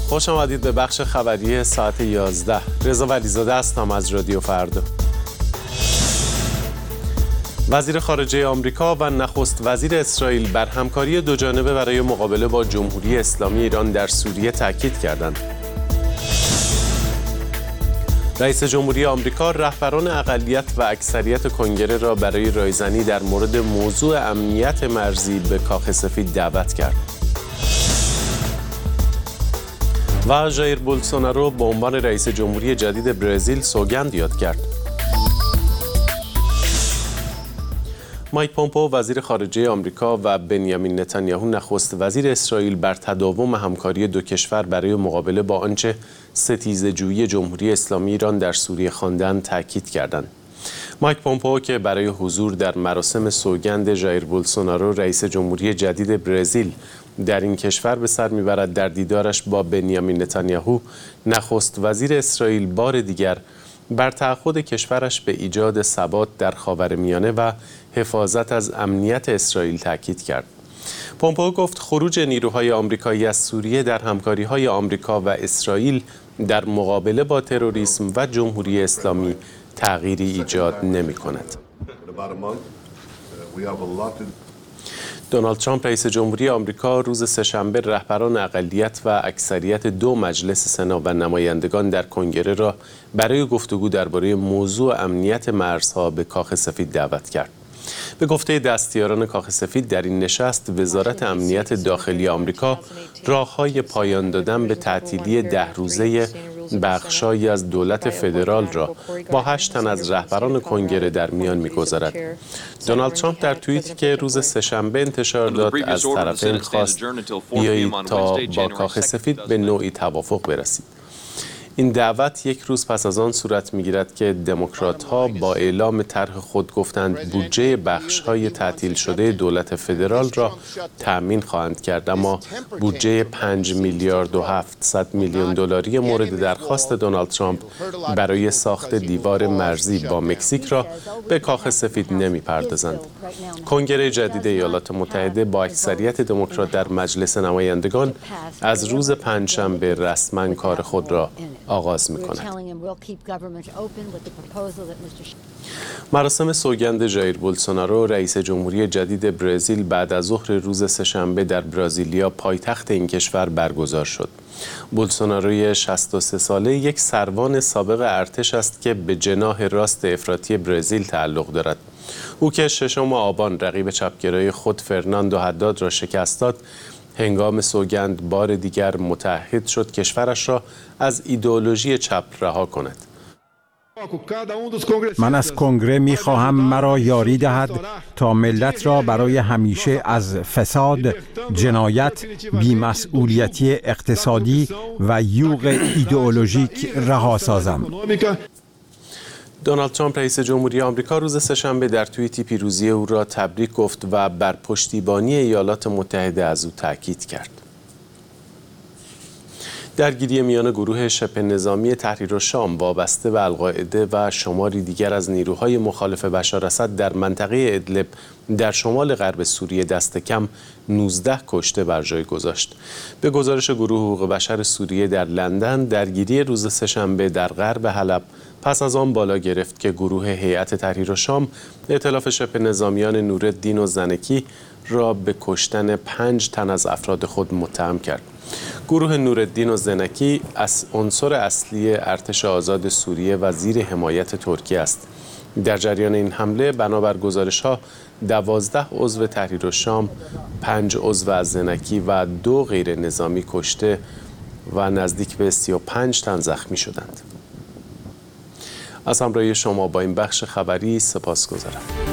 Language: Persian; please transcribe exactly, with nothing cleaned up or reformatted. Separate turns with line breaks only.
خوش آمدید به بخش خبری ساعت یازده. رضا ولیزاده هستم از رادیو فردا. وزیر خارجه آمریکا و نخست وزیر اسرائیل بر همکاری دوجانبه برای مقابله با جمهوری اسلامی ایران در سوریه تاکید کردند. رئیس جمهوری آمریکا رهبران اقلیت و اکثریت کنگره را برای رایزنی در مورد موضوع امنیت مرزی به کاخ سفید دعوت کرد. و ژایر بولسونارو به عنوان رئیس جمهوری جدید برزیل سوگند یاد کرد. مایک پومپئو وزیر خارجه آمریکا و بنیامین نتانیاهو نخست وزیر اسرائیل بر تداوم همکاری دو کشور برای مقابله با آنچه ستیزه‌جویی جمهوری اسلامی ایران در سوریه خواندند تاکید کردند. مایک پومپئو که برای حضور در مراسم سوگند ژایر بولسونارو رئیس جمهوری جدید برزیل در این کشور به سر میبرد، در دیدارش با بنیامین نتانیاهو نخست وزیر اسرائیل بار دیگر بر تعهد کشورش به ایجاد ثبات در خاورمیانه و حفاظت از امنیت اسرائیل تاکید کرد. پومپئو گفت خروج نیروهای آمریکایی از سوریه در همکاری‌های آمریکا و اسرائیل در مقابله با تروریسم و جمهوری اسلامی تغییری ایجاد نمی‌کند. دونالد ترامپ رئیس جمهوری آمریکا روز سه‌شنبه رهبران اقلیت و اکثریت دو مجلس سنا و نمایندگان در کنگره را برای گفتگو درباره موضوع امنیت مرزها به کاخ سفید دعوت کرد. به گفته دستیاران کاخ سفید در این نشست وزارت امنیت داخلی آمریکا راه‌های پایان دادن به تعطیلی ده روزه بخشایی از دولت فدرال را با هشت تن از رهبران کنگره در میان می‌گذارد. دونالد ترامپ در توییتی که روز سه‌شنبه انتشار داد از طرفین خواست بیایید تا با کاخ سفید به نوعی توافق برسید. این دعوت یک روز پس از آن صورت می‌گیرد که دموکرات‌ها با اعلام طرح خود گفتند بودجه بخش‌های تعطیل شده دولت فدرال را تأمین خواهند کرد، اما بودجه پنج میلیارد و هفتصد میلیون دلاری مورد درخواست دونالد ترامپ برای ساخت دیوار مرزی با مکزیک را به کاخ سفید نمی‌پردازند. کنگره جدید ایالات متحده با اکثریت دموکرات در مجلس نمایندگان از روز پنجشنبه رسما کار خود را آغاز می‌کند. مراسم سوگند ژایر بولسونارو رئیس جمهوری جدید برزیل بعد از ظهر روز سه‌شنبه در برزیلیا پایتخت این کشور برگزار شد. بولسوناروی شصت و سه ساله یک سروان سابق ارتش است که به جناح راست افراطی برزیل تعلق دارد. او که ششم آبان رقیب چپگرای خود فرناندو حداد را شکست داد، هنگام سوگند بار دیگر متعهد شد کشورش را از ایدئولوژی چپ رها کند.
من از کنگره می خواهم مرا یاری دهد تا ملت را برای همیشه از فساد، جنایت، بی‌مسئولیتی اقتصادی و یوغ ایدئولوژیک رها سازم.
دونالد ترامپ رئیس جمهوری آمریکا روز سه‌شنبه در توییتی پیروزی او را تبریک گفت و بر پشتیبانی ایالات متحده از او تاکید کرد. درگیری میان گروه شبه نظامی تحریر الشام وابسته به القاعده و شماری دیگر از نیروهای مخالف بشار اسد در منطقه ادلب در شمال غرب سوریه دست کم نوزده کشته بر جای گذاشت. به گزارش گروه حقوق بشر سوریه در لندن، درگیری روز سه‌شنبه در غرب حلب پس از آن بالا گرفت که گروه هیئت تحریر الشام ائتلاف شبه نظامیان نورالدین الزنکی را به کشتن پنج تن از افراد خود متهم کرد. گروه نورالدین الزنکی از عنصر اصلی ارتش آزاد سوریه و زیر حمایت ترکیه است. در جریان این حمله بنابر گزارش‌ها دوازده عضو تحریر الشام، پنج عضو از زنکی و دو غیر نظامی کشته و نزدیک به سی و پنج تن زخمی شدند. از همراهی شما با این بخش خبری سپاسگزارم.